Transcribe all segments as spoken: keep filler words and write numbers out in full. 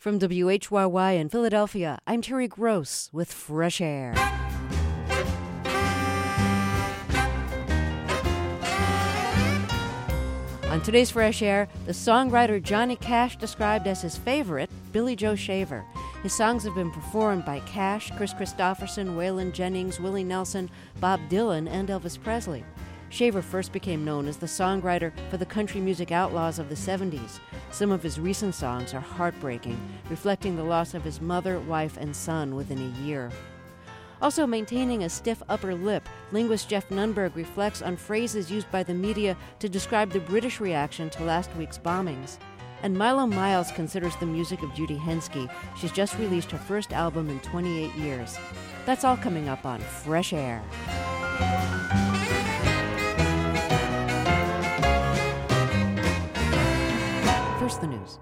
From W H Y Y in Philadelphia, I'm Terry Gross with Fresh Air. On today's Fresh Air, the songwriter Johnny Cash described as his favorite, Billy Joe Shaver. His songs have been performed by Cash, Chris Christopherson, Waylon Jennings, Willie Nelson, Bob Dylan, and Elvis Presley. Shaver first became known as the songwriter for the country music outlaws of the seventies. Some of his recent songs are heartbreaking, reflecting the loss of his mother, wife, and son within a year. Also maintaining a stiff upper lip, linguist Jeff Nunberg reflects on phrases used by the media to describe the British reaction to last week's bombings. And Milo Miles considers the music of Judy Henske. She's just released her first album in twenty-eight years. That's all coming up on Fresh Air. First, the news.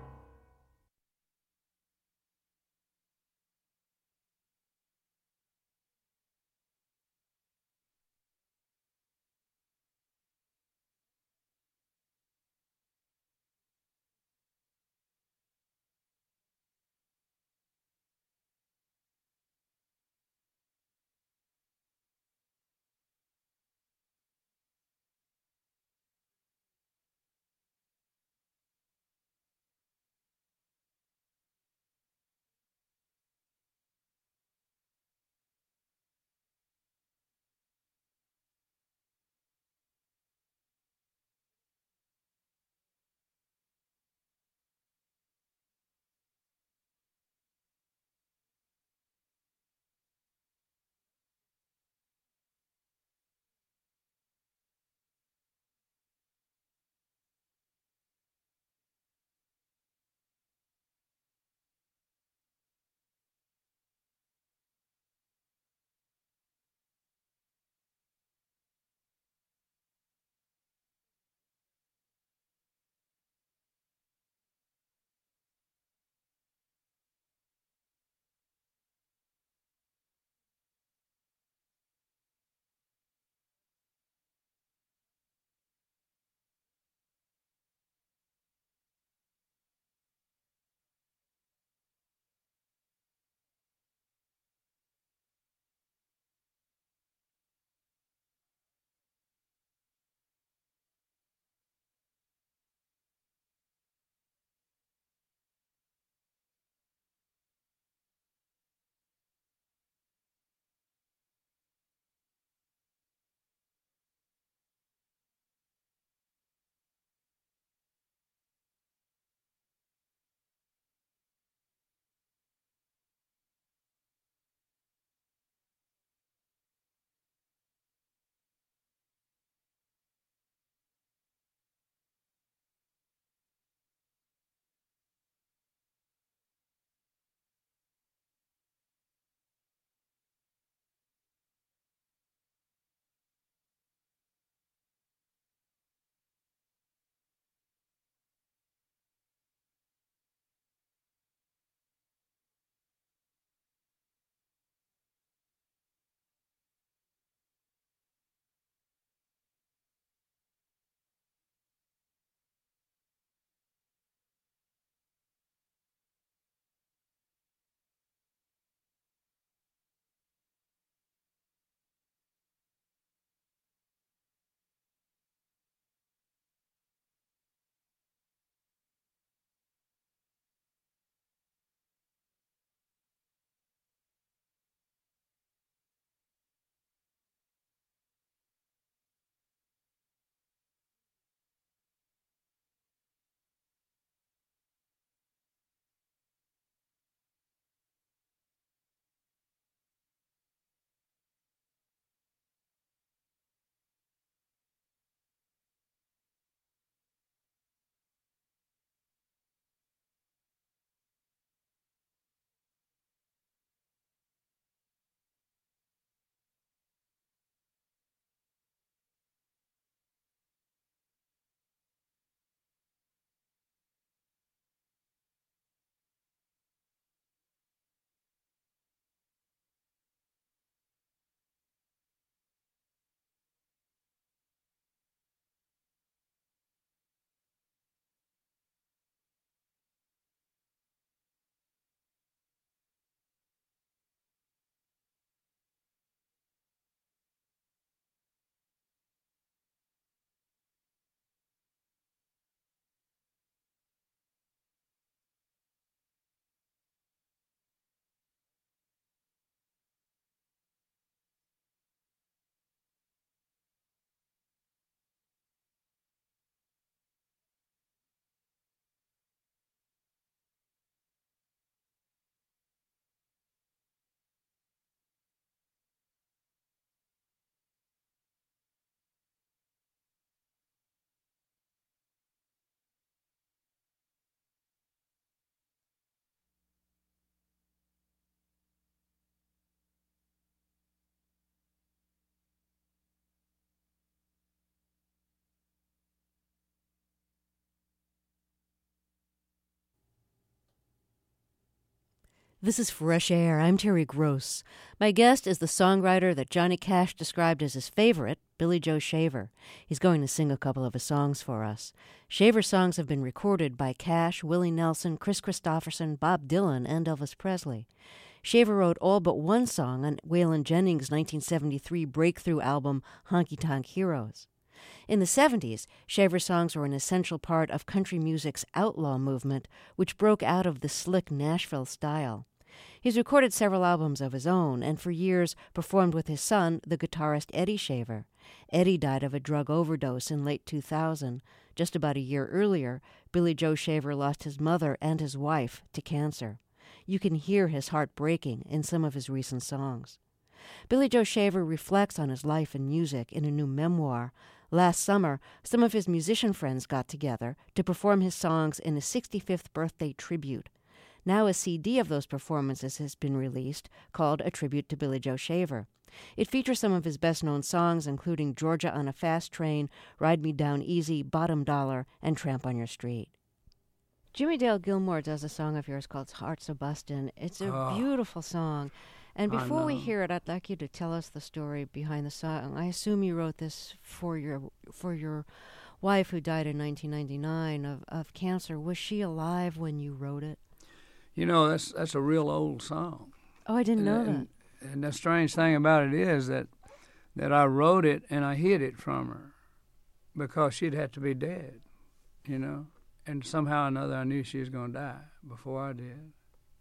This is Fresh Air. I'm Terry Gross. My guest is the songwriter that Johnny Cash described as his favorite, Billy Joe Shaver. He's going to sing a couple of his songs for us. Shaver's songs have been recorded by Cash, Willie Nelson, Kris Kristofferson, Bob Dylan, and Elvis Presley. Shaver wrote all but one song on Waylon Jennings' nineteen seventy-three breakthrough album, Honky Tonk Heroes. In the seventies, Shaver's songs were an essential part of country music's outlaw movement, which broke out of the slick Nashville style. He's recorded several albums of his own and for years performed with his son, the guitarist Eddie Shaver. Eddie died of a drug overdose in late two thousand. Just about a year earlier, Billy Joe Shaver lost his mother and his wife to cancer. You can hear his heart breaking in some of his recent songs. Billy Joe Shaver reflects on his life and music in a new memoir. Last summer, some of his musician friends got together to perform his songs in a sixty-fifth birthday tribute. Now a C D of those performances has been released, called A Tribute to Billy Joe Shaver. It features some of his best-known songs, including Georgia on a Fast Train, Ride Me Down Easy, Bottom Dollar, and Tramp on Your Street. Jimmie Dale Gilmore does a song of yours called Hearts of Bustin'. It's a oh, beautiful song. And before we hear it, I'd like you to tell us the story behind the song. I assume you wrote this for your for your wife who died in nineteen ninety-nine of, of cancer. Was she alive when you wrote it? You know, that's that's a real old song. Oh, I didn't know and, that. And, and the strange thing about it is that that I wrote it and I hid it from her because she'd have to be dead, you know. And somehow or another I knew she was going to die before I did.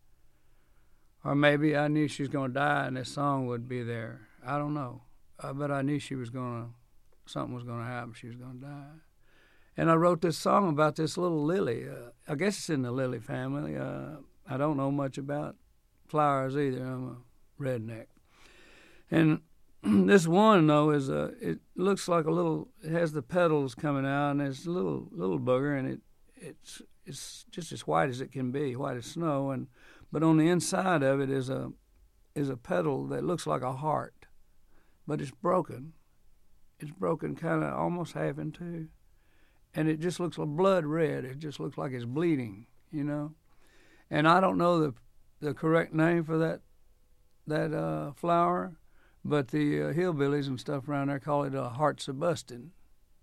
Or maybe I knew she was going to die and this song would be there. I don't know. Uh, but I knew she was going to, something was going to happen. She was going to die. And I wrote this song about this little lily. Uh, I guess it's in the lily family. Uh, I don't know much about flowers either. I'm a redneck. And this one, though, is a, it looks like a little, it has the petals coming out, and it's a little little booger, and it it's it's just as white as it can be, white as snow. And but on the inside of it is a is a petal that looks like a heart, but it's broken. It's broken kind of almost half in two. And it just looks like blood red. It just looks like it's bleeding, you know. And I don't know the the correct name for that that uh, flower, but the uh, hillbillies and stuff around there call it a Hearts of Bustin'.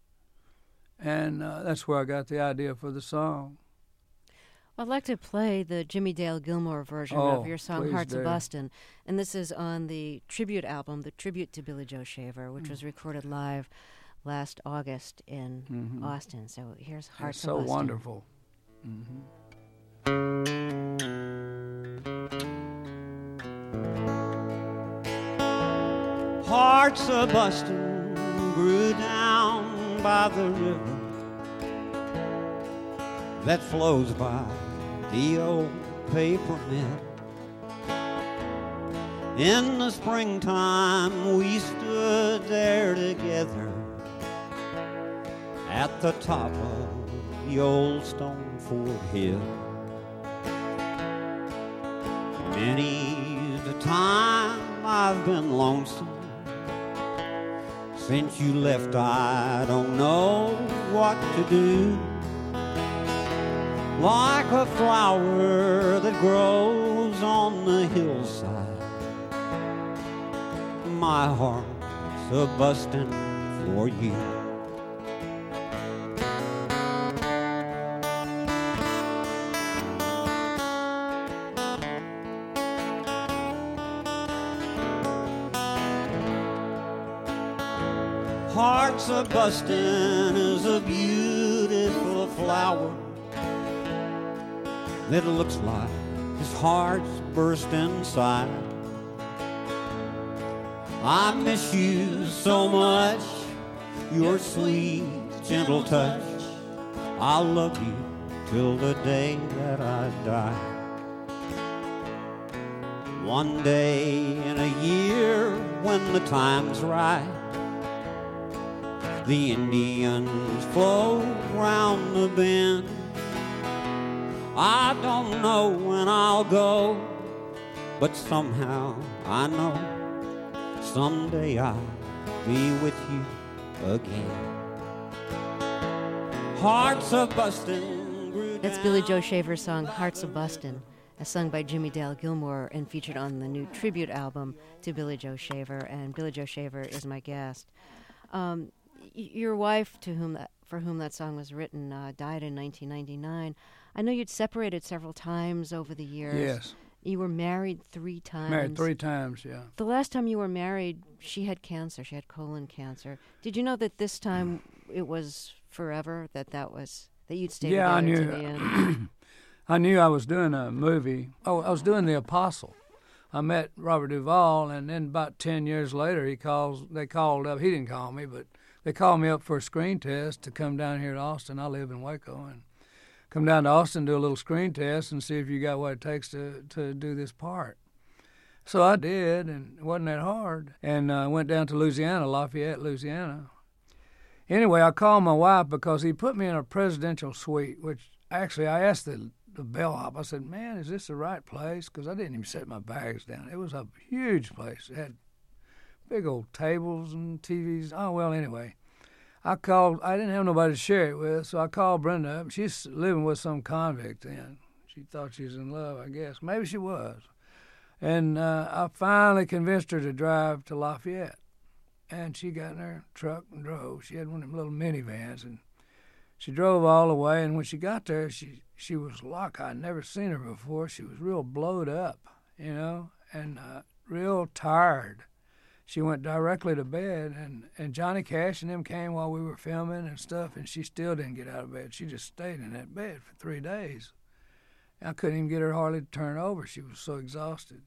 And uh, that's where I got the idea for the song. I'd like to play the Jimmie Dale Gilmore version oh, of your song Hearts of Bustin'. And this is on the tribute album, the Tribute to Billy Joe Shaver, which mm. was recorded live last August in mm-hmm. Austin. So here's Hearts of Bustin'. It's so wonderful. Mm-hmm. Hearts a bustin' grew down by the river that flows by the old paper mill. In the springtime we stood there together at the top of the old Stone Fort Hill. Many's the time I've been lonesome since you left. I don't know what to do. Like a flower that grows on the hillside, my heart's a bustin' for you. Hearts a bustin' is a beautiful flower that looks like his heart's burst inside. I miss you so much, your sweet, gentle touch. I'll love you till the day that I die. One day in a year when the time's right, the Indians flow round the bend. I don't know when I'll go, but somehow I know someday I'll be with you again. Hearts a bustin'. That's Billy Joe Shaver's song, Hearts a Bustin'. sung by Jimmy Dale Gilmore and featured on the new tribute album to Billy Joe Shaver. And Billy Joe Shaver is my guest. Um, y- your wife, to whom that, for whom that song was written, uh, died in nineteen ninety-nine. I know you'd separated several times over the years. Yes. You were married three times. Married three times, yeah. The last time you were married, she had cancer. She had colon cancer. Did you know that this time it was forever? That that was that you'd stay yeah, I together knew. to the end? I knew I was doing a movie. Oh, I was doing The Apostle. I met Robert Duvall, and then about ten years later, he calls. They called up. He didn't call me, but they called me up for a screen test to come down here to Austin. I live in Waco, and come down to Austin, do a little screen test, and see if you got what it takes to, to do this part. So I did, and it wasn't that hard. And I uh, went down to Louisiana, Lafayette, Louisiana. Anyway, I called my wife because he put me in a presidential suite, which actually I asked the, the bellhop. I said, man, is this the right place? Because I didn't even set my bags down. It was a huge place. It had big old tables and T Vs. Oh, well, anyway. I called, I didn't have nobody to share it with, so I called Brenda up. She's living with some convict then. She thought she was in love, I guess. Maybe she was. And uh, I finally convinced her to drive to Lafayette. And she got in her truck and drove. She had one of them little minivans, and she drove all the way. And when she got there, she, she was like I'd never seen her before. She was real blowed up, you know, and uh, real tired. She went directly to bed, and, and Johnny Cash and them came while we were filming and stuff, and she still didn't get out of bed. She just stayed in that bed for three days. I couldn't even get her hardly to turn over. She was so exhausted.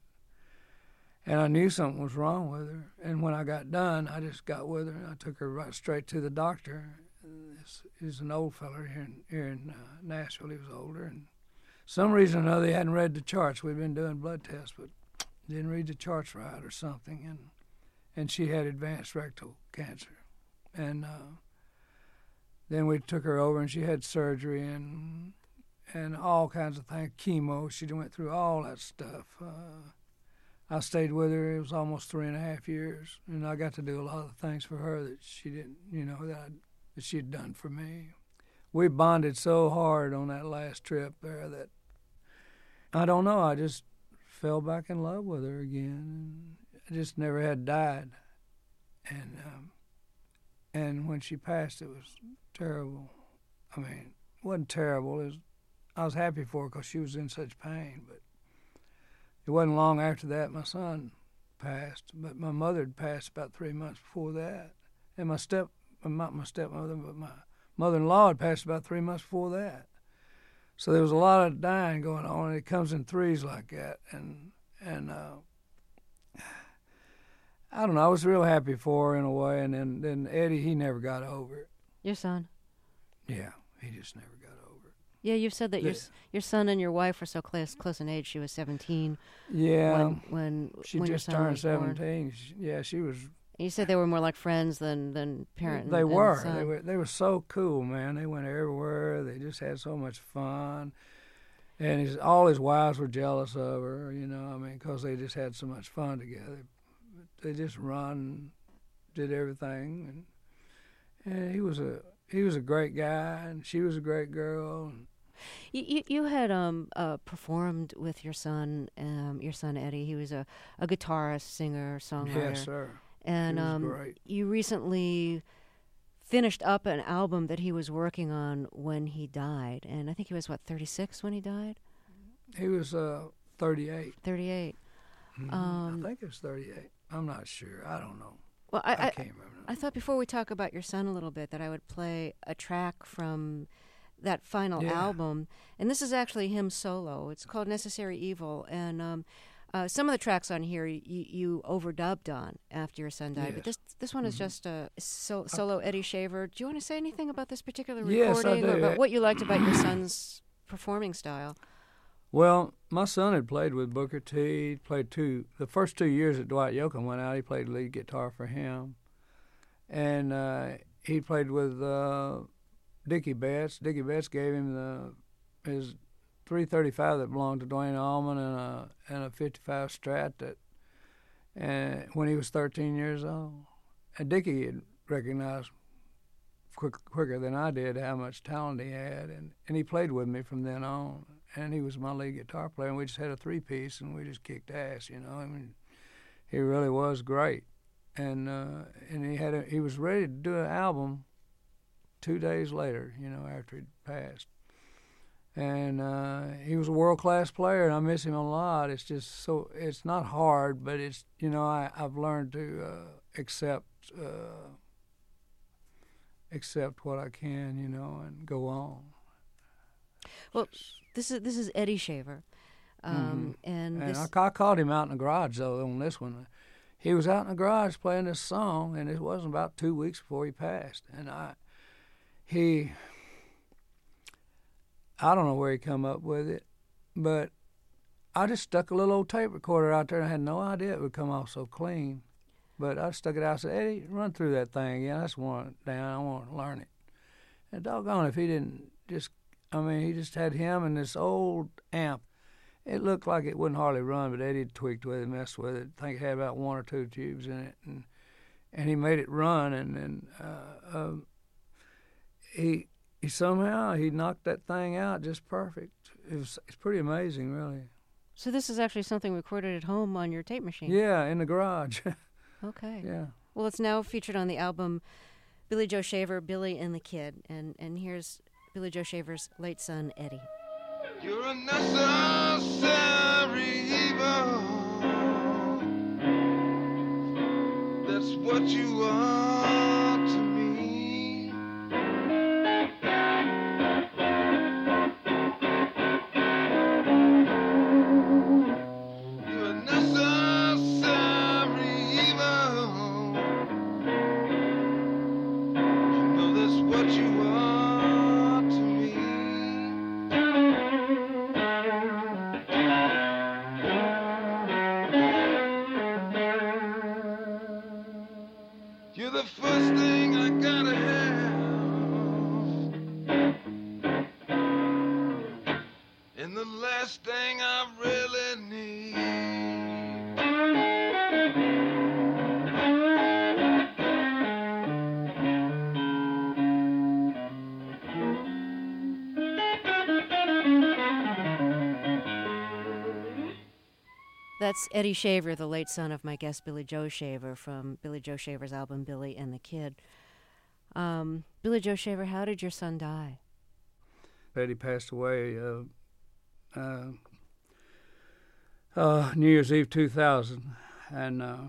And I knew something was wrong with her. And when I got done, I just got with her, and I took her right straight to the doctor. This is an old feller here in, here in uh, Nashville. He was older, and some reason or another, he hadn't read the charts. We'd been doing blood tests, but didn't read the charts right or something. And and she had advanced rectal cancer. And uh, then we took her over, and she had surgery and and all kinds of things, chemo. She went through all that stuff. Uh, I stayed with her. It was almost three and a half years, and I got to do a lot of things for her that she didn't, you know, that, I, that she had done for me. We bonded so hard on that last trip there that, I don't know, I just fell back in love with her again. I just never had died. And um, and when she passed, it was terrible. I mean, it wasn't terrible. It was, I was happy for her because she was in such pain. But it wasn't long after that my son passed. But my mother had passed about three months before that. And my step, not my stepmother, but my mother-in-law had passed about three months before that. So there was a lot of dying going on, and it comes in threes like that. And and uh, I don't know. I was real happy for her in a way, and then, then Eddie, he never got over it. Your son? Yeah, he just never got over it. Yeah, you've said that The, your your son and your wife were so close close in age. She was seventeen. Yeah, when when, she when just your son turned was born. seventeen. She, yeah, she was. You said they were more like friends than than parent. They and, were. And son. They were. They were so cool, man. They went everywhere. They just had so much fun. And his, all his wives were jealous of her, you know. I mean, because they just had so much fun together. They just run, did everything, and, and he was a he was a great guy, and she was a great girl. And you, you you had um uh, performed with your son, um your son Eddie. He was a, a guitarist, singer, songwriter. Yes, sir. And he was um, great. You recently finished up an album that he was working on when he died, and I think he was what thirty-six when he died. He was uh thirty-eight. thirty-eight. Mm-hmm. Um, I think it was thirty-eight. I'm not sure. I don't know. Well, I, I, I can't remember. I thought before we talk about your son a little bit that I would play a track from that final Yeah. album, and this is actually him solo. It's called Necessary Evil, and um, uh, some of the tracks on here you, you overdubbed on after your son died, Yes. but this this one is Mm-hmm. just a so, solo Eddie Shaver. Do you want to say anything about this particular Yes, I recording, or do. about what you liked about your son's performing style? Well, my son had played with Booker T. He played two, the first two years that Dwight Yoakam went out, he played lead guitar for him. And uh, he played with uh, Dickie Betts. Dickie Betts gave him the his three thirty-five that belonged to Dwayne Allman and a, and a fifty-five Strat that, and when he was thirteen years old. And Dickie had recognized quick, quicker than I did how much talent he had, and, and he played with me from then on. and he was my lead guitar player, and we just had a three-piece, and we just kicked ass, you know. I mean, he really was great. And uh, and he had a, he was ready to do an album two days later, you know, after he'd passed. And uh, he was a world-class player, and I miss him a lot. It's just so, it's not hard, but it's, you know, I, I've learned to uh, accept uh, accept what I can, you know, and go on. Well, this is this is Eddie Shaver. Um, mm-hmm. And, and this... I, I caught him out in the garage, though, on this one. He was out in the garage playing this song, and it wasn't about two weeks before he passed. And I, he, I don't know where he come up with it, but I just stuck a little old tape recorder out there, and I had no idea it would come off so clean. But I stuck it out and said, Eddie, run through that thing again. I just want it down. I want to learn it. And doggone, if he didn't just, I mean, he just had him and this old amp. It looked like it wouldn't hardly run, but Eddie tweaked with it, messed with it. I think it had about one or two tubes in it, and and he made it run. And and uh, uh, he he somehow he knocked that thing out just perfect. It was it's pretty amazing, really. So this is actually something recorded at home on your tape machine. Yeah, in the garage. Okay. Yeah. Well, it's now featured on the album Billy Joe Shaver, Billy and the Kid, and and here's Billy Joe Shaver's late son Eddie. You're a necessary evil. That's what you are to me. You're a necessary evil. You know that's what you are to me. You're the first thing I gotta have, and the last thing I really need. That's Eddie Shaver, the late son of my guest Billy Joe Shaver, from Billy Joe Shaver's album Billy and the Kid. Um, Billy Joe Shaver, how did your son die? Eddie passed away uh, uh, uh, New Year's Eve two thousand, and uh,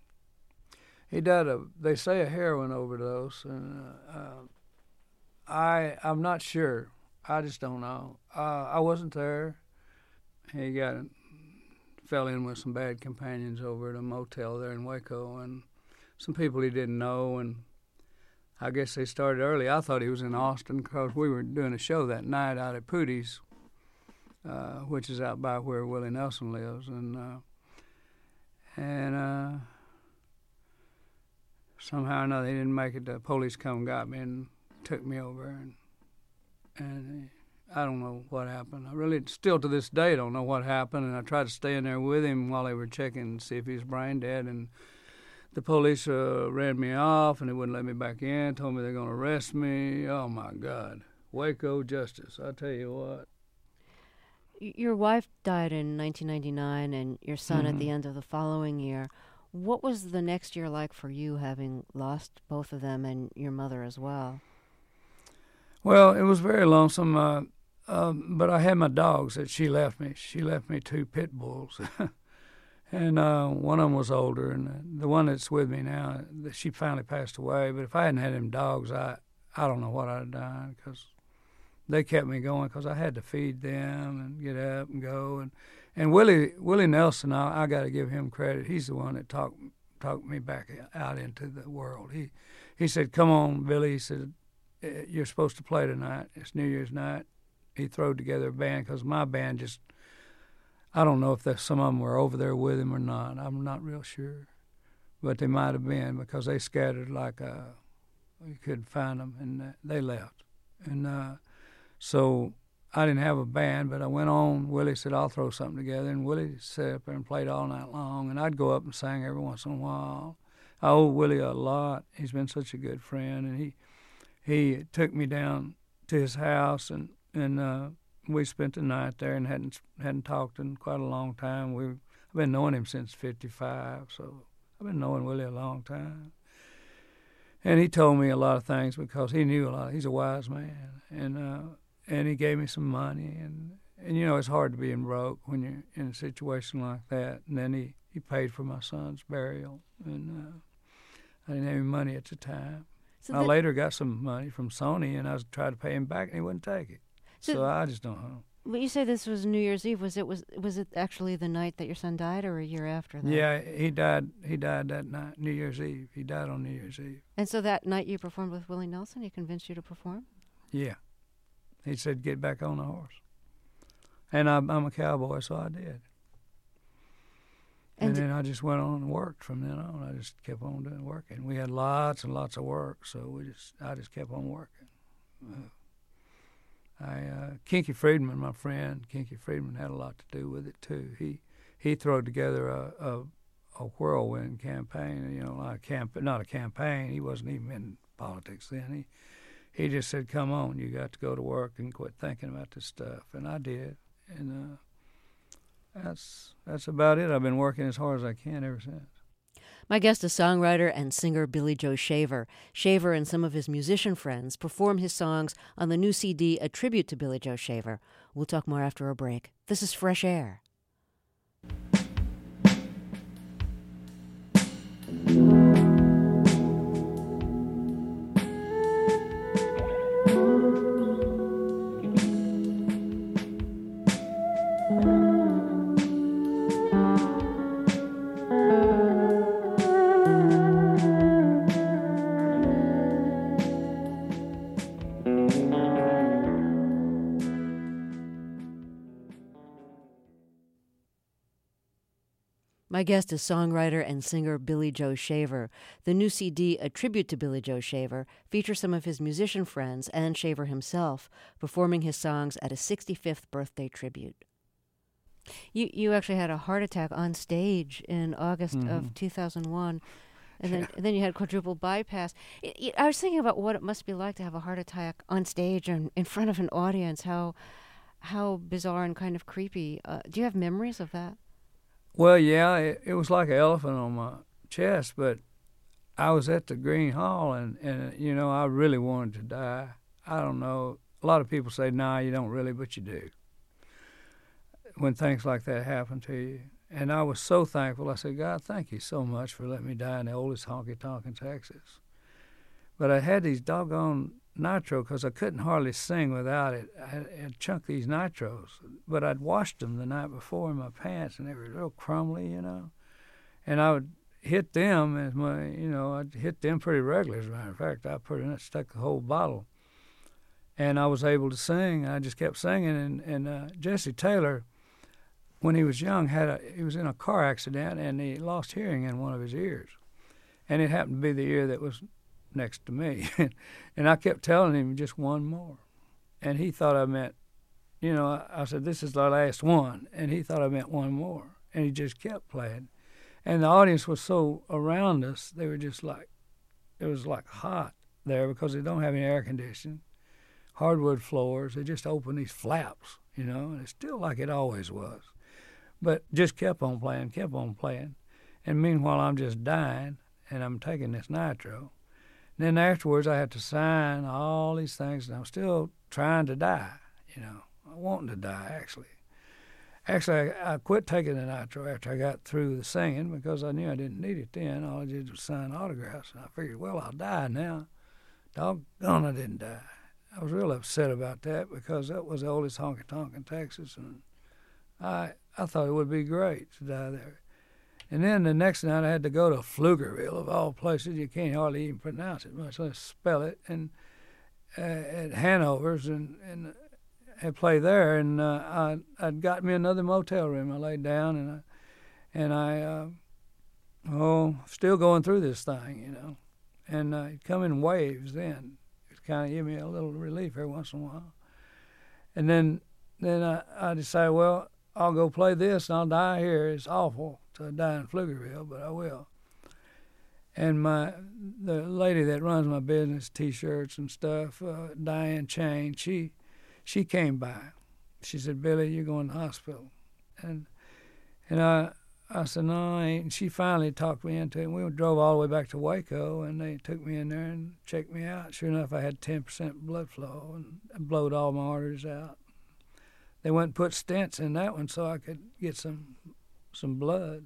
he died of, they say, a heroin overdose, and uh, uh, I I'm not sure. I just don't know. Uh, I wasn't there. He got fell in with some bad companions over at a motel there in Waco, and some people he didn't know, and I guess they started early. I thought he was in Austin because we were doing a show that night out at Pootie's, uh, which is out by where Willie Nelson lives, and uh, and uh, somehow or another he didn't make it. The police come and got me and took me over, and and I don't know what happened. I really, still to this day, don't know what happened, and I tried to stay in there with him while they were checking to see if he was brain dead, and the police uh, ran me off, and they wouldn't let me back in, told me they're going to arrest me. Oh, my God. Waco justice, I tell you what. Your wife died in nineteen ninety-nine, and your son mm-hmm. at the end of the following year. What was the next year like for you, having lost both of them and your mother as well? Well, it was very lonesome, uh, um, but I had my dogs that she left me. She left me two pit bulls. And uh, one of them was older, and the one that's with me now, she finally passed away. But if I hadn't had them dogs, I I don't know what I'd have done, because they kept me going, because I had to feed them and get up and go. And and Willie Willie Nelson, I, I got to give him credit. He's the one that talked talked me back out into the world. He he said, "Come on, Billy." He said, "You're supposed to play tonight. It's New Year's night." He threw together a band, because my band just, I don't know if there's some of them were over there with him or not. I'm not real sure. But they might have been, because they scattered like uh, you couldn't find them, and uh, they left. And uh, so I didn't have a band, but I went on. Willie said, "I'll throw something together." And Willie sat up there and played all night long, and I'd go up and sing every once in a while. I owe Willie a lot. He's been such a good friend, and he he took me down to his house, and, and uh, we spent the night there and hadn't hadn't talked in quite a long time. We I've been knowing him since fifty-five, so I've been knowing Willie a long time. And he told me a lot of things because he knew a lot. He's a wise man, and uh, and he gave me some money, and and you know it's hard to be in broke when you're in a situation like that. And then he, he paid for my son's burial, and uh, I didn't have any money at the time. So I later got some money from Sony, and I was trying to pay him back, and he wouldn't take it. So, so I just don't know. But you say this was New Year's Eve. Was it was was it actually the night that your son died, or a year after that? Yeah, he died. He died that night, New Year's Eve. He died on New Year's Eve. And so that night you performed with Willie Nelson. He convinced you to perform. Yeah, he said get back on the horse, and I'm, I'm a cowboy, so I did. And, and then I just went on and worked from then on. I just kept on doing working. We had lots and lots of work, so we just I just kept on working. Uh, I uh, Kinky Friedman, my friend, Kinky Friedman had a lot to do with it too. He he threw together a, a a whirlwind campaign. You know, like a camp, not a campaign. He wasn't even in politics then. He he just said, "Come on, you got to go to work and quit thinking about this stuff." And I did, and uh, that's that's about it. I've been working as hard as I can ever since. My guest is songwriter and singer Billy Joe Shaver. Shaver and some of his musician friends perform his songs on the new C D, A Tribute to Billy Joe Shaver. We'll talk more after a break. This is Fresh Air. My guest is songwriter and singer Billy Joe Shaver. The new C D, A Tribute to Billy Joe Shaver, features some of his musician friends and Shaver himself performing his songs at a sixty-fifth birthday tribute. You you actually had a heart attack on stage in August mm-hmm. of two thousand one, and then and then you had quadruple bypass. It, it, I was thinking about what it must be like to have a heart attack on stage and in front of an audience. How how bizarre and kind of creepy. Uh, do you have memories of that? Well, yeah, it, it was like an elephant on my chest, but I was at the Green Hall, and, and, you know, I really wanted to die. I don't know. A lot of people say, nah, you don't really, but you do when things like that happen to you. And I was so thankful. I said, God, thank you so much for letting me die in the oldest honky-tonk in Texas. But I had these doggone nitro because I couldn't hardly sing without it. I had, I had chunked these nitros, but I'd washed them the night before in my pants, and they were real crumbly, you know. And I would hit them as my, you know, I'd hit them pretty regularly. As a matter of fact, I pretty much stuck the whole bottle. And I was able to sing. I just kept singing. And, and uh, Jesse Taylor, when he was young, had a he was in a car accident, and he lost hearing in one of his ears. And it happened to be the ear that was next to me. And I kept telling him just one more. And he thought I meant, you know, I, I said, this is the last one. And he thought I meant one more. And he just kept playing. And the audience was so around us, they were just like, it was like hot there because they don't have any air conditioning. Hardwood floors, they just open these flaps, you know, and it's still like it always was. But just kept on playing, kept on playing. And meanwhile, I'm just dying, and I'm taking this nitro. Then afterwards, I had to sign all these things, and I'm still trying to die, you know, wanting to die, actually. Actually, I, I quit taking the nitro after I got through the singing because I knew I didn't need it then. All I did was sign autographs, and I figured, well, I'll die now. Doggone, I didn't die. I was real upset about that because that was the oldest honky-tonk in Texas, and I I thought it would be great to die there. And then the next night I had to go to Pflugerville, of all places. You can't hardly even pronounce it, much less spell it. And uh, at Hanover's, and, and I played there. And uh, I, I'd got me another motel room. I laid down, and I, and I uh, oh, still going through this thing, you know. And uh, it come in waves then. It kind of gave me a little relief every once in a while. And then, then I, I decided, well, I'll go play this, and I'll die here. It's awful to die in Pflugerville, but I will. And my the lady that runs my business, T-shirts and stuff, uh, Diane Chain, she she came by, she said, Billy, you're going to the hospital. And and I I said, no, I ain't. And she finally talked me into it. And we drove all the way back to Waco, and they took me in there and checked me out. Sure enough, I had ten percent blood flow, and I blowed all my arteries out. They went and put stents in that one so I could get some some blood.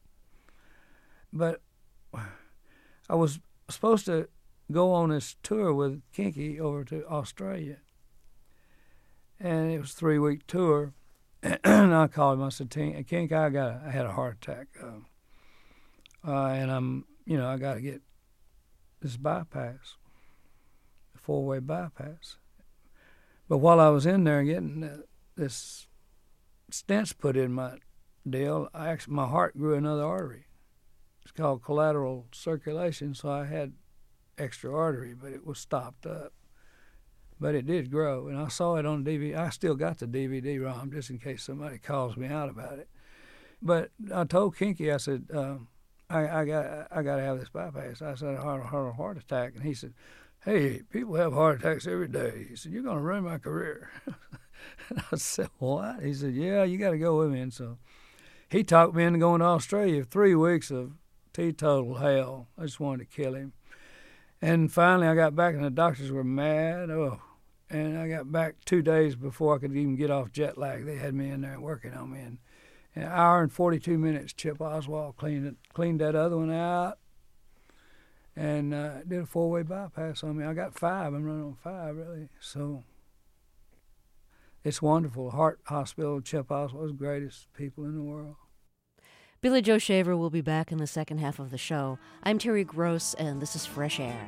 But I was supposed to go on this tour with Kinky over to Australia. And it was a three-week tour. And I called him. I said, Kink, I got, a, I had a heart attack, uh, uh, and I'm, you know, I got to get this bypass, a four-way bypass. But while I was in there getting uh, this stents put in my deal, I actually my heart grew another artery. It's called collateral circulation, so I had extra artery, but it was stopped up. But it did grow, and I saw it on D V D. I still got the D V D ROM just in case somebody calls me out about it. But I told Kinky, I said, um, I, I got I got to have this bypass. I said, I had a heart, heart attack. And he said, hey, people have heart attacks every day. He said, you're going to ruin my career. And I said, what? He said, yeah, you got to go with me. And so he talked me into going to Australia. Three weeks of teetotal hell. I just wanted to kill him. And finally I got back, and the doctors were mad. Oh. And I got back two days before I could even get off jet lag. They had me in there working on me. And in an hour and forty-two minutes, Chip Oswald cleaned it, cleaned that other one out and uh, did a four-way bypass on me. I got five. I'm running on five, really. So it's wonderful. Heart Hospital, Chip Oswald, was the greatest people in the world. Billy Joe Shaver will be back in the second half of the show. I'm Terry Gross, and this is Fresh Air.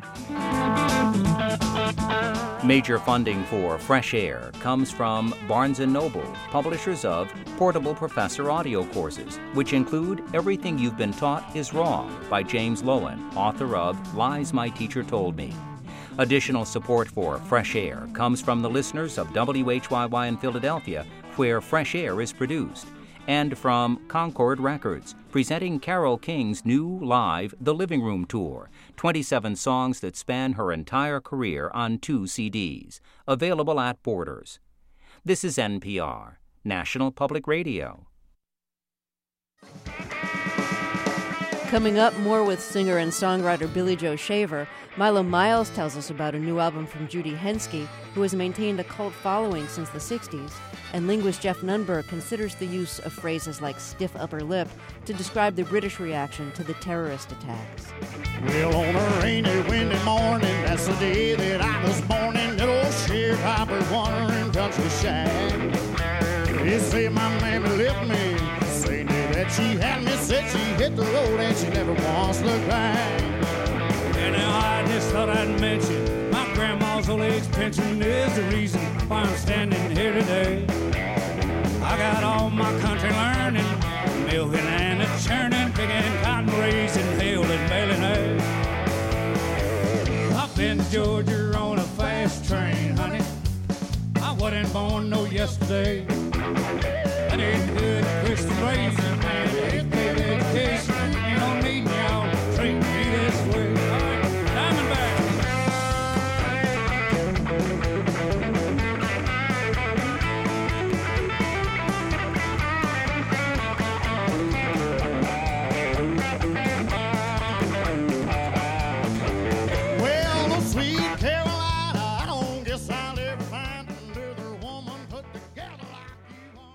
Major funding for Fresh Air comes from Barnes and Noble, publishers of Portable Professor audio courses, which include Everything You've Been Taught is Wrong by James Lowen, author of Lies My Teacher Told Me. Additional support for Fresh Air comes from the listeners of W H Y Y in Philadelphia, where Fresh Air is produced, and from Concord Records, presenting Carole King's new live The Living Room Tour, twenty-seven songs that span her entire career on two C Ds, available at Borders. This is N P R, National Public Radio. Coming up, more with singer and songwriter Billy Joe Shaver. Milo Miles tells us about a new album from Judy Henske, who has maintained a cult following since the sixties. And linguist Jeff Nunberg considers the use of phrases like stiff upper lip to describe the British reaction to the terrorist attacks. Well, on a rainy, windy morning, that's the day that I was born in little sharecropper wandering countryside. They say my mammy left me, say that she had me, said she hit the road and she never once looked back. And now I just thought I'd mention my grandma's old age pension is the reason why I'm standing here today. I got all my country learning, milking and a churning, picking cotton, raising, hail and baling eggs. I've been to Georgia on a fast train, honey. I wasn't born no yesterday. I did good Christian raising and eighth grade education. You don't need me, y'all treat me this way. All right, Diamondback. Well, the sweet Carolina, I don't guess I'll ever find another woman put together like you are.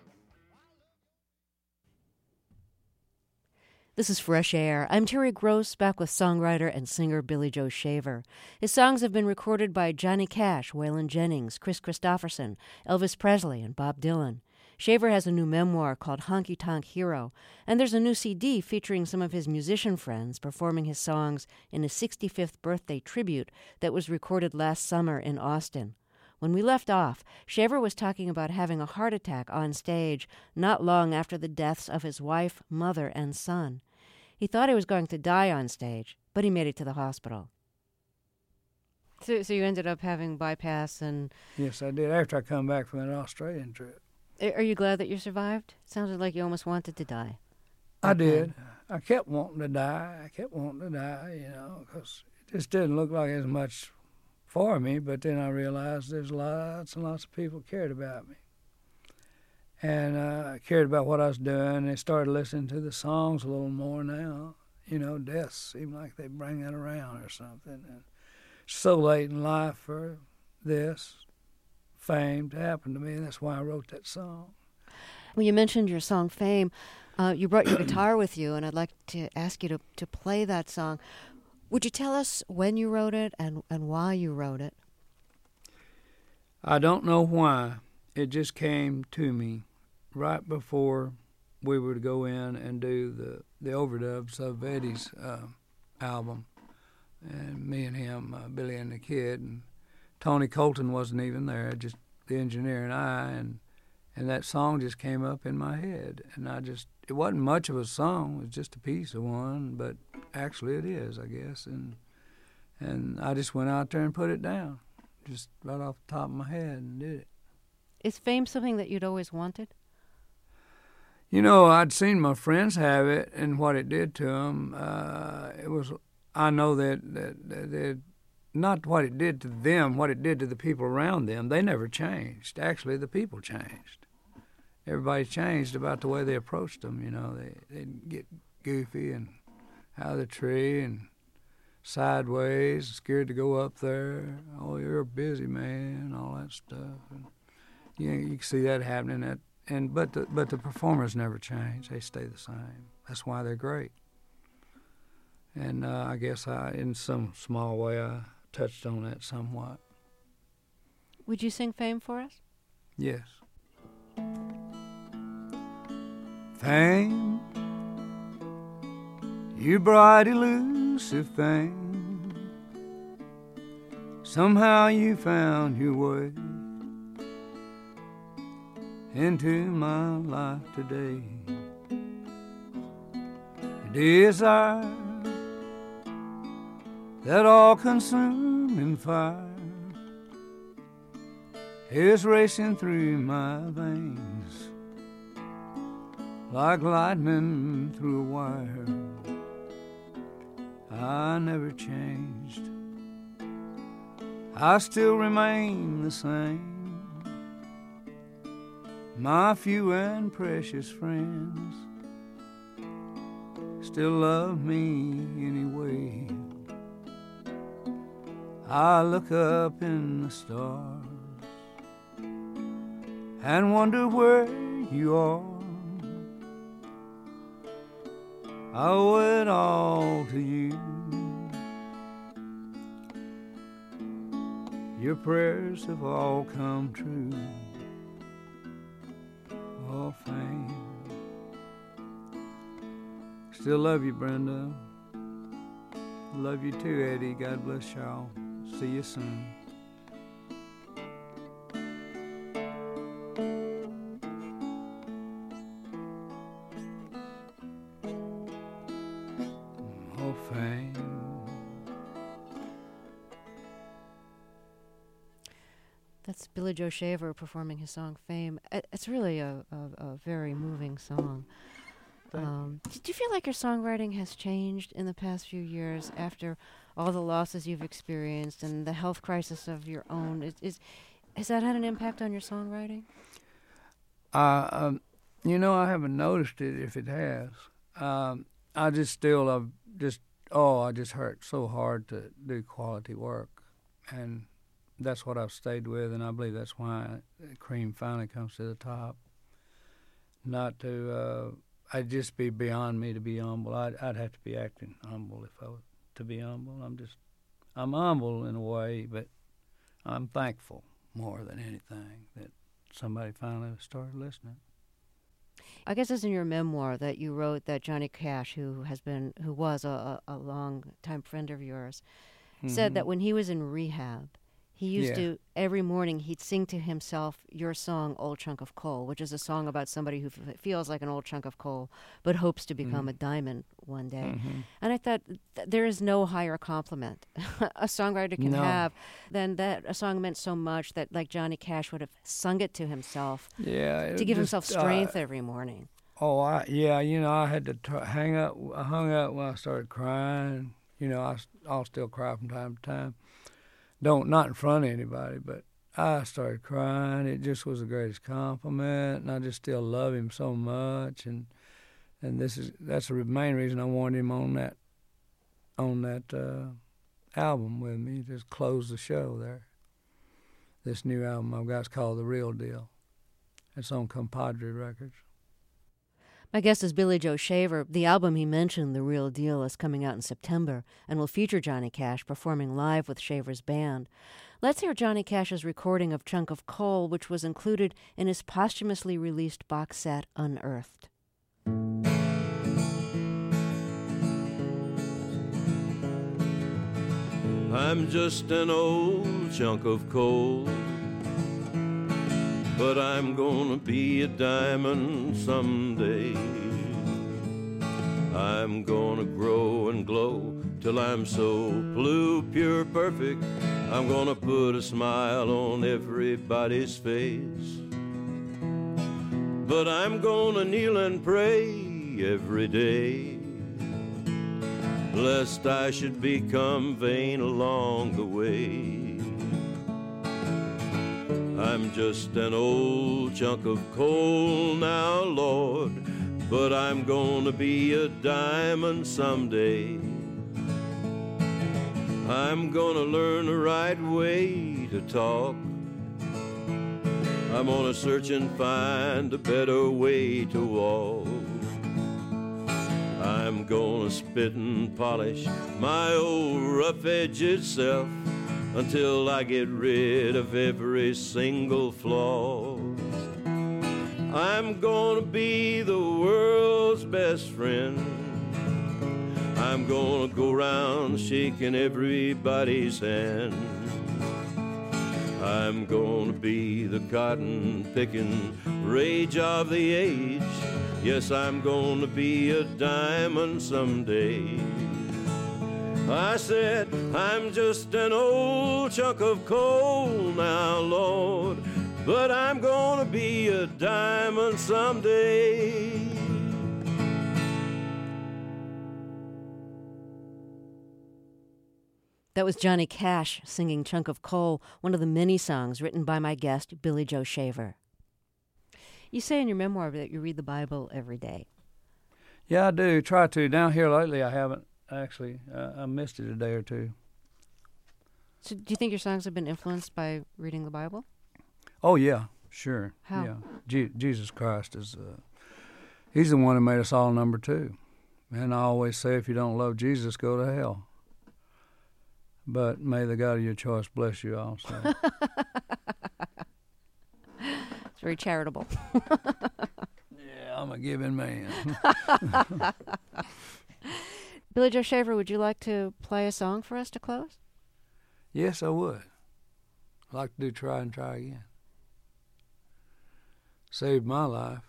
This is Fresh Air. I'm Terry Gross, back with songwriter and singer Billy Joe Shaver. His songs have been recorded by Johnny Cash, Waylon Jennings, Chris Christopherson, Elvis Presley, and Bob Dylan. Shaver has a new memoir called Honky Tonk Hero, and there's a new C D featuring some of his musician friends performing his songs in a sixty-fifth birthday tribute that was recorded last summer in Austin. When we left off, Shaver was talking about having a heart attack on stage not long after the deaths of his wife, mother, and son. He thought he was going to die on stage, but he made it to the hospital. So, so you ended up having bypass and... Yes, I did, after I come back from an Australian trip. Are you glad that you survived? It sounded like you almost wanted to die. I did. I kept wanting to die. I kept wanting to die, you know, because it just didn't look like as much for me. But then I realized there's lots and lots of people cared about me. and uh, cared about what I was doing. They started listening to the songs a little more now. You know, death seemed like they bring that around or something. And so late in life for this fame to happen to me, and that's why I wrote that song. Well, you mentioned your song Fame. Uh, you brought your guitar with you, and I'd like to ask you to, to play that song. Would you tell us when you wrote it and, and why you wrote it? I don't know why. It just came to me right before we were to go in and do the, the overdubs of Eddie's uh, album. And me and him, uh, Billy and the Kid, and Tony Colton wasn't even there, just the engineer and I, and and that song just came up in my head. And I just, it wasn't much of a song, it was just a piece of one, but actually it is, I guess. And and I just went out there and put it down, just right off the top of my head, and did it. Is Fame something that you'd always wanted? You know, I'd seen my friends have it and what it did to them. Uh, it was, I know that, that, that, that not what it did to them, what it did to the people around them. They never changed. Actually, the people changed. Everybody changed about the way they approached them. You know, they, they'd get goofy and out of the tree and sideways, scared to go up there. Oh, you're a busy man, all that stuff. And, you know, you can see that happening. At, and but the, but the performers never change. They stay the same. That's why they're great. And uh, I guess I, in some small way, I touched on that somewhat. Would you sing Fame for us? Yes. Fame, you bright elusive thing, somehow you found your way into my life today. Desire, that all-consuming fire, is racing through my veins like lightning through a wire. I never changed, I still remain the same. My few and precious friends still love me anyway. I look up in the stars and wonder where you are. I owe it all to you. Your prayers have all come true. Oh, Fame. Still love you, Brenda. Love you too, Eddie. God bless y'all. See you soon. Oh, Fame. That's Billy Joe Shaver performing his song Fame. It's really a, a, a very moving song. Um, do you feel like your songwriting has changed in the past few years after all the losses you've experienced and the health crisis of your own? Is, is has that had an impact on your songwriting? Uh, um, you know, I haven't noticed it if it has. Um, I just still, I've just, oh, I just hurt so hard to do quality work. And that's what I've stayed with, and I believe that's why Cream finally comes to the top. Not to, uh, I'd just be beyond me to be humble. I'd, I'd have to be acting humble if I was to be humble. I'm just, I'm humble in a way, but I'm thankful more than anything that somebody finally started listening. I guess it's in your memoir that you wrote that Johnny Cash, who has been, who was a, a long time friend of yours, mm-hmm. said that when he was in rehab, he used yeah. to, every morning, he'd sing to himself your song, Old Chunk of Coal, which is a song about somebody who f- feels like an old chunk of coal, but hopes to become mm-hmm. a diamond one day. Mm-hmm. And I thought, th- there is no higher compliment a songwriter can no. have than that a song meant so much that, like Johnny Cash would have sung it to himself yeah, to give just, himself strength uh, every morning. Oh, I, yeah, you know, I had to t- hang up, I hung up when I started crying. You know, I, I'll still cry from time to time. Don't, not in front of anybody, but I started crying. It just was the greatest compliment, and I just still love him so much. And and this is that's the main reason I wanted him on that on that uh, album with me, to close the show there. This new album I've got is called The Real Deal. It's on Compadre Records. My guest is Billy Joe Shaver. The album he mentioned, The Real Deal, is coming out in September and will feature Johnny Cash performing live with Shaver's band. Let's hear Johnny Cash's recording of Chunk of Coal, which was included in his posthumously released box set, Unearthed. I'm just an old chunk of coal, but I'm gonna be a diamond someday. I'm gonna grow and glow till I'm so blue, pure, perfect. I'm gonna put a smile on everybody's face. But I'm gonna kneel and pray every day, lest I should become vain along the way. I'm just an old chunk of coal now, Lord, but I'm gonna be a diamond someday. I'm gonna learn the right way to talk. I'm gonna search and find a better way to walk. I'm gonna spit and polish my old rough-edged self until I get rid of every single flaw. I'm gonna be the world's best friend. I'm gonna go round shaking everybody's hand. I'm gonna be the cotton-picking rage of the age. Yes, I'm gonna be a diamond someday. I said, I'm just an old chunk of coal now, Lord, but I'm gonna be a diamond someday. That was Johnny Cash singing Chunk of Coal, one of the many songs written by my guest, Billy Joe Shaver. You say in your memoir that you read the Bible every day. Yeah, I do. Try to. Down here lately, I haven't, actually. Uh, I missed it a day or two. So do you think your songs have been influenced by reading the Bible? Oh, yeah, sure. How? Yeah. Je- Jesus Christ is, uh, he's the one who made us all number two. And I always say, if you don't love Jesus, go to hell. But may the God of your choice bless you also. It's very charitable. Yeah, I'm a giving man. Billy Joe Shaver, would you like to play a song for us to close? Yes, I would. I'd like to do Try and Try Again. Saved my life.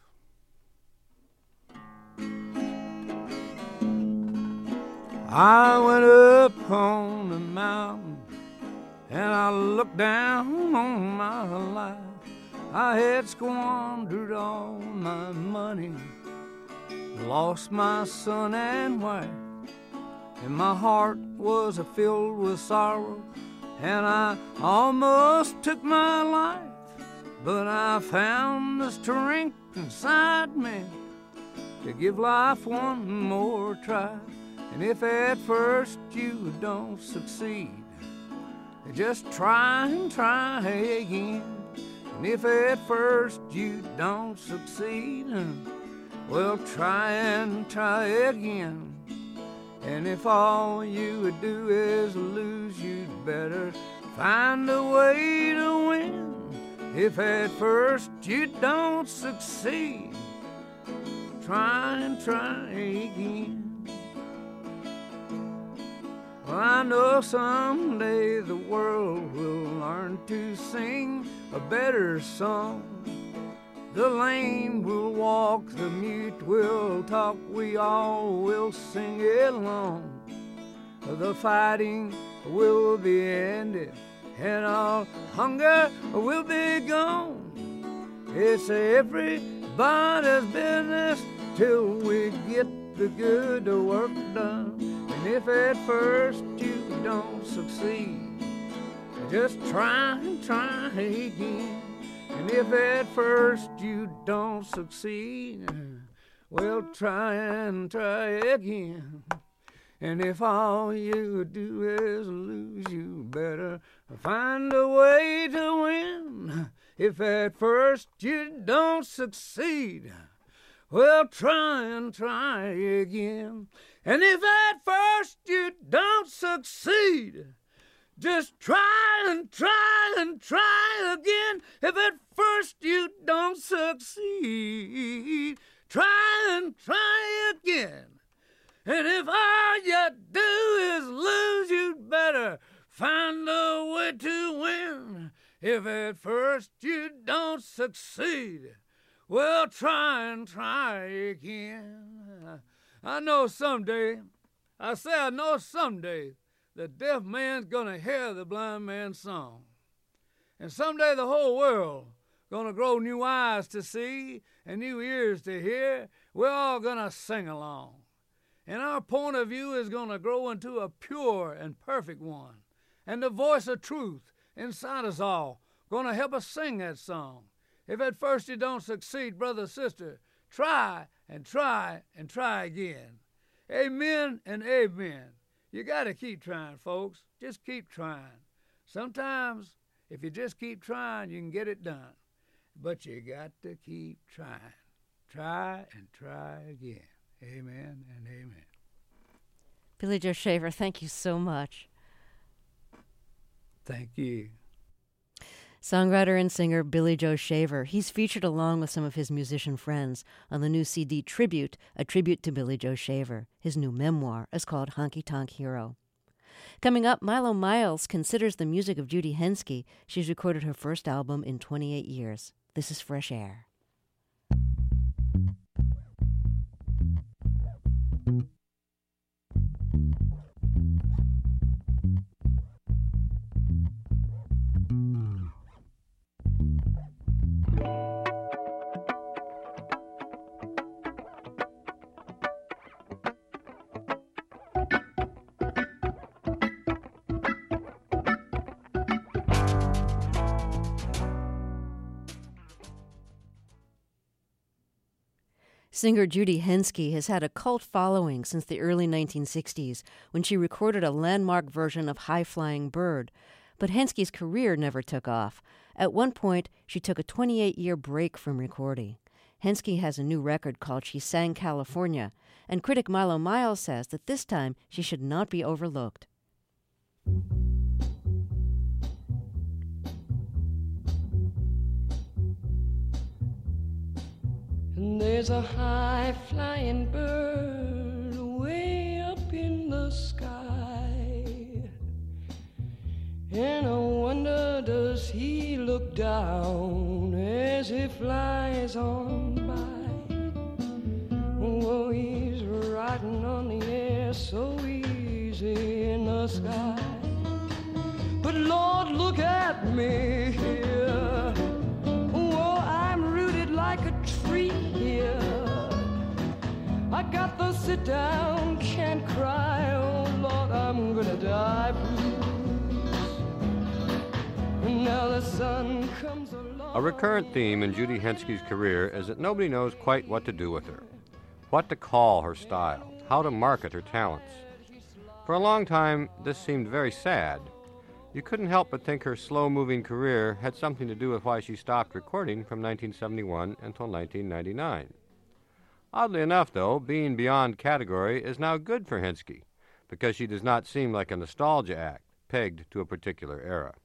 I went up on the mountain and I looked down on my life. I had squandered all my money, lost my son and wife, and my heart was filled with sorrow, and I almost took my life. But I found the strength inside me to give life one more try. And if at first you don't succeed, just try and try again. And if at first you don't succeed, well, try and try again. And if all you would do is lose, you'd better find a way to win. If at first you don't succeed, try and try again. Well, I know someday the world will learn to sing a better song. The lame will walk, the mute will talk, we all will sing along. The fighting will be ended, and all hunger will be gone. It's everybody's business till we get the good work done. And if at first you don't succeed, Just try and try again. And if at first you don't succeed, well, try and try again. And if all you do is lose, you better find a way to win. If at first you don't succeed, well, try and try again. And if at first you don't succeed, just try and try and try again. If at first you don't succeed, try and try again. And if all you do is lose, you'd better find a way to win. If at first you don't succeed, well, try and try again. I know someday, I say I know someday, the deaf man's gonna hear the blind man's song. And someday the whole world gonna grow new eyes to see and new ears to hear. We're all gonna sing along. And our point of view is gonna grow into a pure and perfect one. And the voice of truth inside us all gonna help us sing that song. If at first you don't succeed, brother, sister, try and try and try again. Amen and amen. You got to keep trying, folks. Just keep trying. Sometimes, if you just keep trying, you can get it done. But you got to keep trying. Try and try again. Amen and amen. Billy Joe Shaver, thank you so much. Thank you. Songwriter and singer Billy Joe Shaver. He's featured along with some of his musician friends on the new C D Tribute, a tribute to Billy Joe Shaver. His new memoir is called Honky Tonk Hero. Coming up, Milo Miles considers the music of Judy Henske. She's recorded her first album in twenty-eight years. This is Fresh Air. Singer Judy Henske has had a cult following since the early nineteen sixties when she recorded a landmark version of High Flying Bird. But Henske's career never took off. At one point, she took a twenty-eight-year break from recording. Henske has a new record called She Sang California, and critic Milo Miles says that this time she should not be overlooked. There's a high-flying bird way up in the sky, and I wonder, does he look down as he flies on by? Oh, he's riding on the air so easy in the sky. But Lord, look at me here. Oh, I'm rooted like a tree here. I got the sit down, can't cry. Oh Lord, I'm gonna die blues. And now the sun comes along. A recurrent theme in Judy Henske's career is that nobody knows quite what to do with her, what to call her style, how to market her talents. For a long time, this seemed very sad. You couldn't help but think her slow-moving career had something to do with why she stopped recording from nineteen seventy-one until nineteen ninety-nine. Oddly enough, though, being beyond category is now good for Henske, because she does not seem like a nostalgia act pegged to a particular era.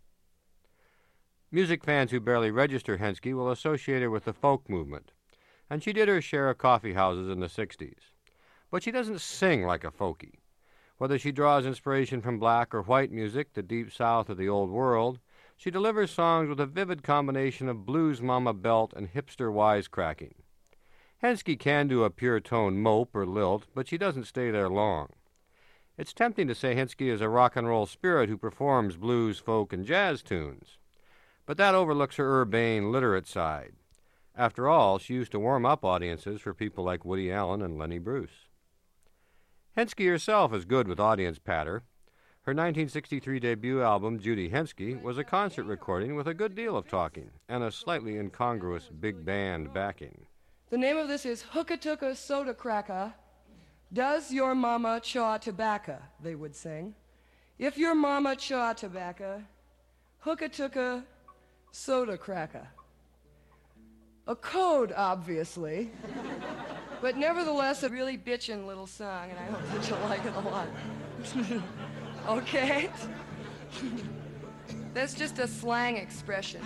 Music fans who barely register Henske will associate her with the folk movement, and she did her share of coffee houses in the sixties. But she doesn't sing like a folkie. Whether she draws inspiration from black or white music, the deep south or the old world, she delivers songs with a vivid combination of blues mama belt and hipster wisecracking. Henske can do a pure tone mope or lilt, but she doesn't stay there long. It's tempting to say Henske is a rock and roll spirit who performs blues, folk, and jazz tunes. But that overlooks her urbane, literate side. After all, she used to warm up audiences for people like Woody Allen and Lenny Bruce. Henske herself is good with audience patter. Her nineteen sixty-three debut album, Judy Henske, was a concert recording with a good deal of talking and a slightly incongruous big band backing. The name of this is Hookatooka Soda Cracker. Does your mama chaw tobacco, they would sing. If your mama chaw tobacco, Hookatooka Soda Cracker. A code, obviously, but nevertheless a really bitchin' little song, and I hope that you'll like it a lot. Okay? That's just a slang expression.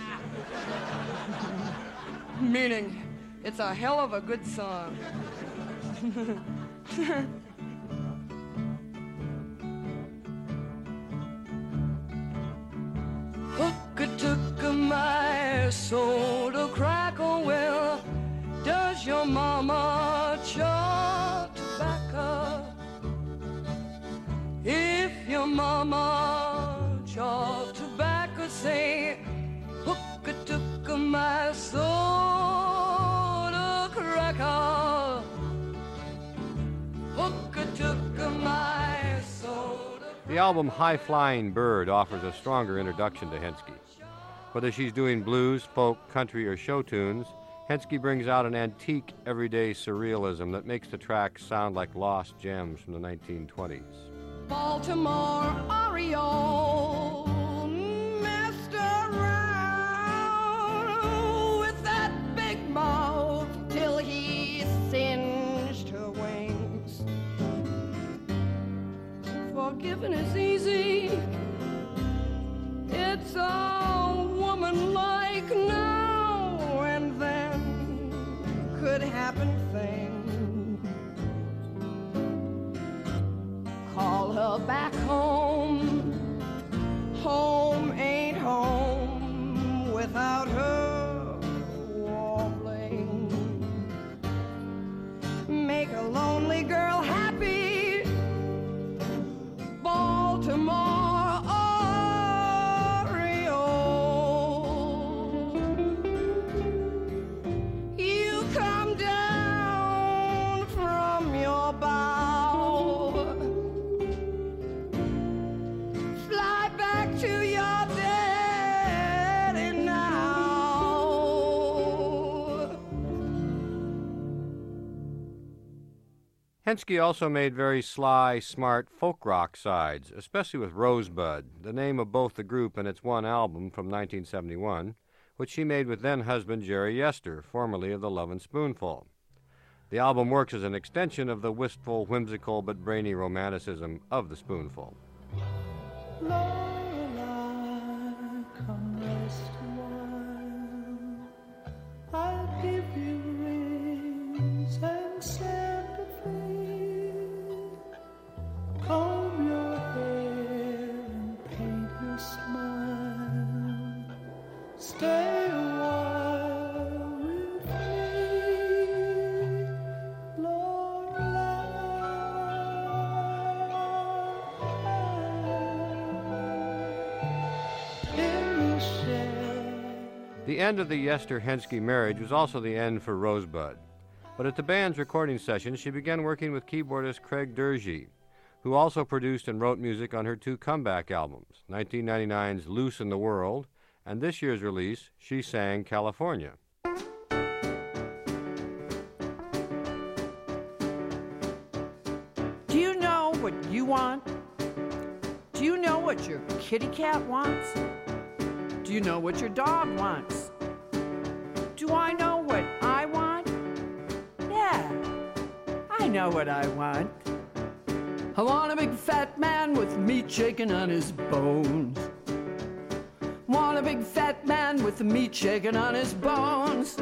Meaning, it's a hell of a good song. Hookatooka, my soda cracker, well, does your mama chaw tobacco? If your mama chaw tobacco, say, Hookatooka, my soda cracker. Hookatooka, my soda. The album High Flying Bird offers a stronger introduction to Henske. Whether she's doing blues, folk, country, or show tunes, Henske brings out an antique, everyday surrealism that makes the tracks sound like lost gems from the nineteen twenties. Baltimore Oriole messed around with that big mouth till he singed her wings. Forgiving is easy. It's a woman like now and then could happen things. Call her back home. Home ain't home without her warbling. Make a lonely girl happy. Baltimore Oriole. You come down from your bow, fly back to your daddy now. Henske also made very sly, smart folk rock sides, especially with Rosebud, the name of both the group and its one album from nineteen seventy-one, which she made with then-husband Jerry Yester, formerly of the Lovin' Spoonful. The album works as an extension of the wistful, whimsical, but brainy romanticism of the Spoonful. Lorelei, come rest a while. I'll give you rings and sympathy. Comb your hair and paint your smile. Stay a while with me, The end of the Yester-Henske marriage was also the end for Rosebud. But at the band's recording sessions, she began working with keyboardist Craig Durgee, who also produced and wrote music on her two comeback albums, nineteen ninety-nine's Loose in the World, and this year's release, She Sang California. Do you know what you want? Do you know what your kitty cat wants? Do you know what your dog wants? Do I know what I want? Yeah, I know what I want. I want a big fat man with meat shaking on his bones. Want a big fat man with the meat shaking on his bones.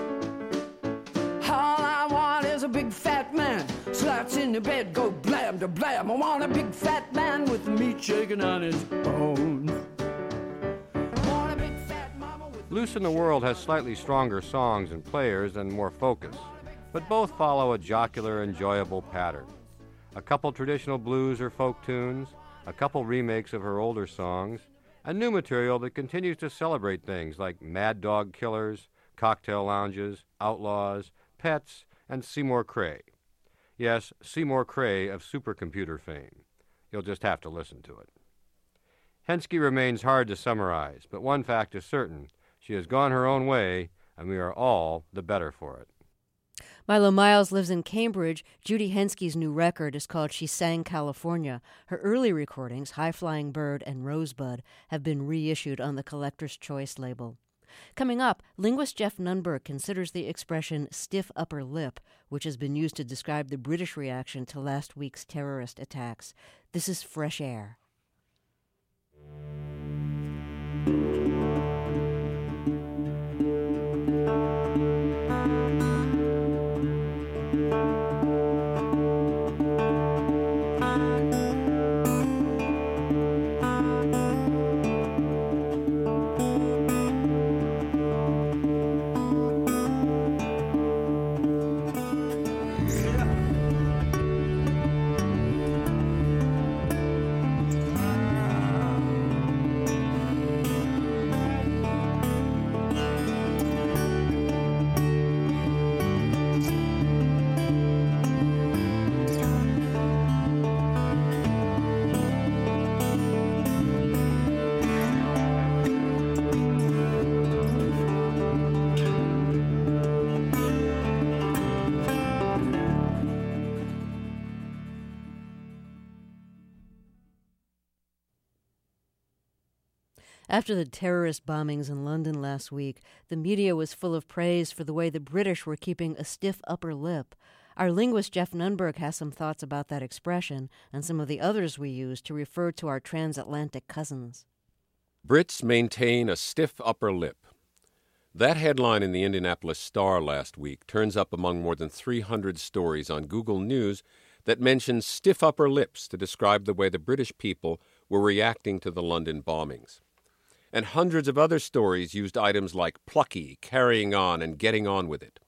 All I want is a big fat man, slaps in the bed, go blam to blam. I want a big fat man with the meat shaking on his bones. Want a big fat mama with Loose in the World has slightly stronger songs and players and more focus, but both follow a jocular, enjoyable pattern. A couple traditional blues or folk tunes, a couple remakes of her older songs, and new material that continues to celebrate things like Mad Dog Killers, Cocktail Lounges, Outlaws, Pets, and Seymour Cray. Yes, Seymour Cray of supercomputer fame. You'll just have to listen to it. Henske remains hard to summarize, but one fact is certain. She has gone her own way, and we are all the better for it. Milo Miles lives in Cambridge. Judy Henske's new record is called She Sang California. Her early recordings, High Flying Bird and Rosebud, have been reissued on the Collector's Choice label. Coming up, linguist Jeff Nunberg considers the expression stiff upper lip, which has been used to describe the British reaction to last week's terrorist attacks. This is Fresh Air. After the terrorist bombings in London last week, the media was full of praise for the way the British were keeping a stiff upper lip. Our linguist Jeff Nunberg has some thoughts about that expression and some of the others we use to refer to our transatlantic cousins. Brits maintain a stiff upper lip. That headline in the Indianapolis Star last week turns up among more than three hundred stories on Google News that mention stiff upper lips to describe the way the British people were reacting to the London bombings. And hundreds of other stories used items like plucky, carrying on, and getting on with it.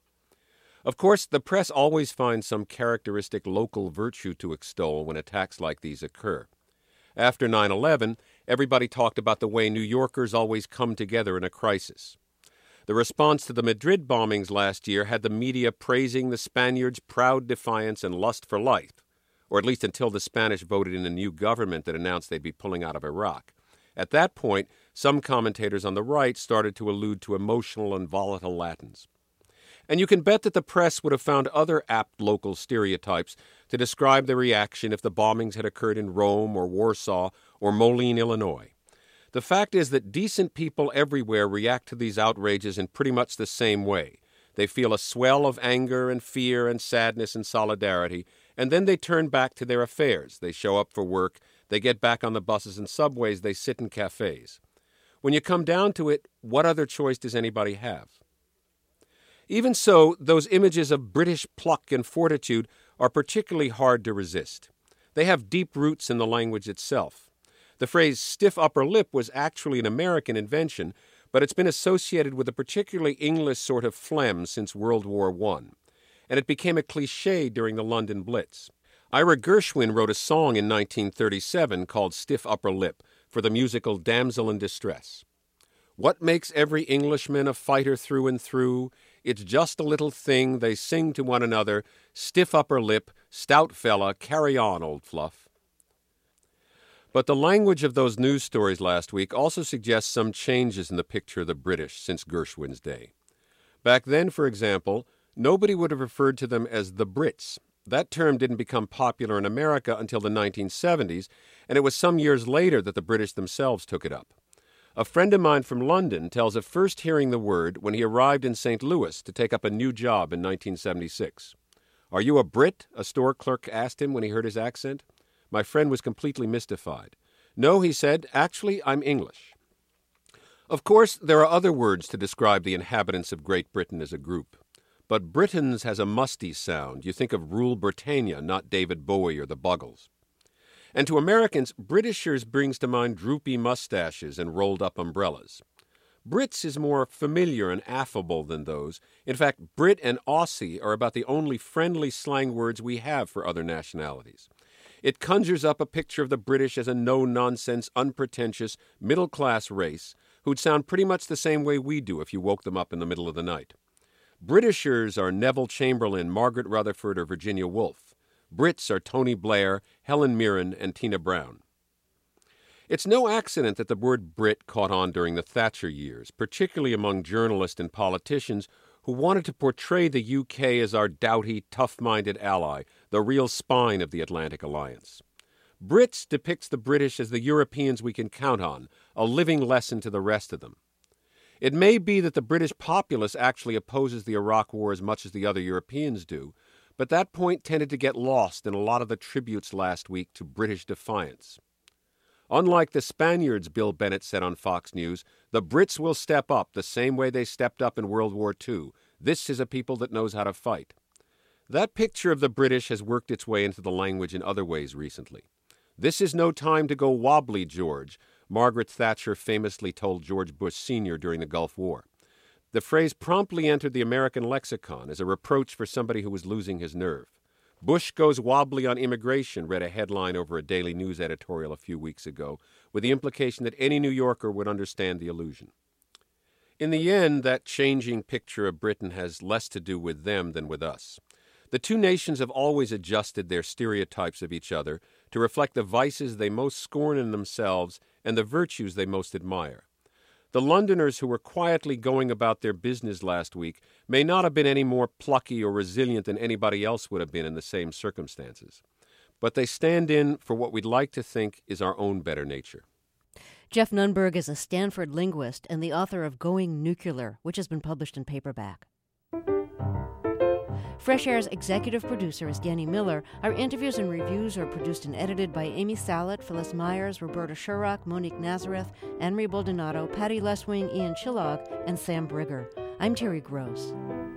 Of course, the press always finds some characteristic local virtue to extol when attacks like these occur. After nine eleven, everybody talked about the way New Yorkers always come together in a crisis. The response to the Madrid bombings last year had the media praising the Spaniards' proud defiance and lust for life, or at least until the Spanish voted in a new government that announced they'd be pulling out of Iraq. At that point, some commentators on the right started to allude to emotional and volatile Latins. And you can bet that the press would have found other apt local stereotypes to describe the reaction if the bombings had occurred in Rome or Warsaw or Moline, Illinois. The fact is that decent people everywhere react to these outrages in pretty much the same way. They feel a swell of anger and fear and sadness and solidarity, and then they turn back to their affairs. They show up for work. They get back on the buses and subways. They sit in cafes. When you come down to it, what other choice does anybody have? Even so, those images of British pluck and fortitude are particularly hard to resist. They have deep roots in the language itself. The phrase stiff upper lip was actually an American invention, but it's been associated with a particularly English sort of phlegm since World War One, and it became a cliché during the London Blitz. Ira Gershwin wrote a song in nineteen thirty-seven called Stiff Upper Lip for the musical Damsel in Distress. What makes every Englishman a fighter through and through? It's just a little thing they sing to one another, stiff upper lip, stout fella, carry on, old fluff. But the language of those news stories last week also suggests some changes in the picture of the British since Gershwin's day. Back then, for example, nobody would have referred to them as the Brits. That term didn't become popular in America until the nineteen seventies, and it was some years later that the British themselves took it up. A friend of mine from London tells of first hearing the word when he arrived in Saint Louis to take up a new job in nineteen seventy-six. "Are you a Brit?" a store clerk asked him when he heard his accent. My friend was completely mystified. "No," he said, "actually, I'm English." Of course, there are other words to describe the inhabitants of Great Britain as a group. But Britons has a musty sound. You think of Rule Britannia, not David Bowie or the Buggles. And to Americans, Britishers brings to mind droopy mustaches and rolled-up umbrellas. Brits is more familiar and affable than those. In fact, Brit and Aussie are about the only friendly slang words we have for other nationalities. It conjures up a picture of the British as a no-nonsense, unpretentious, middle-class race who'd sound pretty much the same way we do if you woke them up in the middle of the night. Britishers are Neville Chamberlain, Margaret Rutherford, or Virginia Woolf. Brits are Tony Blair, Helen Mirren, and Tina Brown. It's no accident that the word Brit caught on during the Thatcher years, particularly among journalists and politicians who wanted to portray the U K as our doughty, tough-minded ally, the real spine of the Atlantic Alliance. Brits depicts the British as the Europeans we can count on, a living lesson to the rest of them. It may be that the British populace actually opposes the Iraq War as much as the other Europeans do, but that point tended to get lost in a lot of the tributes last week to British defiance. Unlike the Spaniards, Bill Bennett said on Fox News, the Brits will step up the same way they stepped up in World War Two. This is a people that knows how to fight. That picture of the British has worked its way into the language in other ways recently. This is no time to go wobbly, George, Margaret Thatcher famously told George Bush Senior during the Gulf War. The phrase promptly entered the American lexicon as a reproach for somebody who was losing his nerve. Bush goes wobbly on immigration, read a headline over a Daily News editorial a few weeks ago, with the implication that any New Yorker would understand the allusion. In the end, that changing picture of Britain has less to do with them than with us. The two nations have always adjusted their stereotypes of each other to reflect the vices they most scorn in themselves and the virtues they most admire. The Londoners who were quietly going about their business last week may not have been any more plucky or resilient than anybody else would have been in the same circumstances. But they stand in for what we'd like to think is our own better nature. Jeff Nunberg is a Stanford linguist and the author of Going Nuclear, which has been published in paperback. Fresh Air's executive producer is Danny Miller. Our interviews and reviews are produced and edited by Amy Salet, Phyllis Myers, Roberta Sherrock, Monique Nazareth, Anne-Marie Baldonado, Patty Leswing, Ian Chillog, and Sam Brigger. I'm Terry Gross.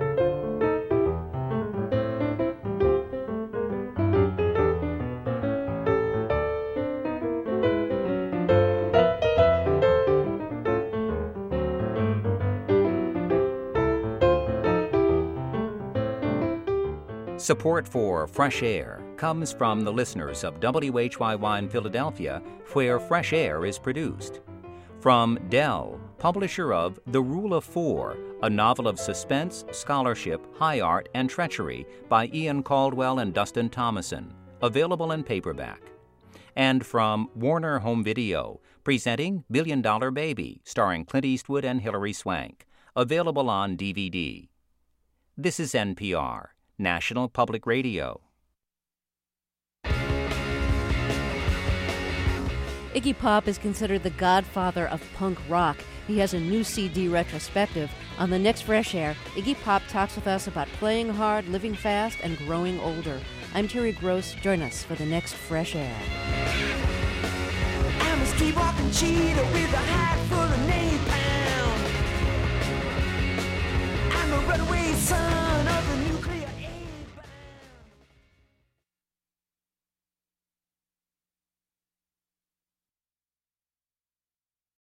Support for Fresh Air comes from the listeners of W H Y Y in Philadelphia, where Fresh Air is produced. From Dell, publisher of The Rule of Four, a novel of suspense, scholarship, high art, and treachery by Ian Caldwell and Dustin Thomason, available in paperback. And from Warner Home Video, presenting Billion Dollar Baby, starring Clint Eastwood and Hilary Swank, available on D V D. This is N P R, National Public Radio. Iggy Pop is considered the godfather of punk rock. He has a new C D retrospective. On the next Fresh Air, Iggy Pop talks with us about playing hard, living fast, and growing older. I'm Terry Gross. Join us for the next Fresh Air. I'm a street-walking cheetah with a hat full of napalm. I'm a runaway son of the new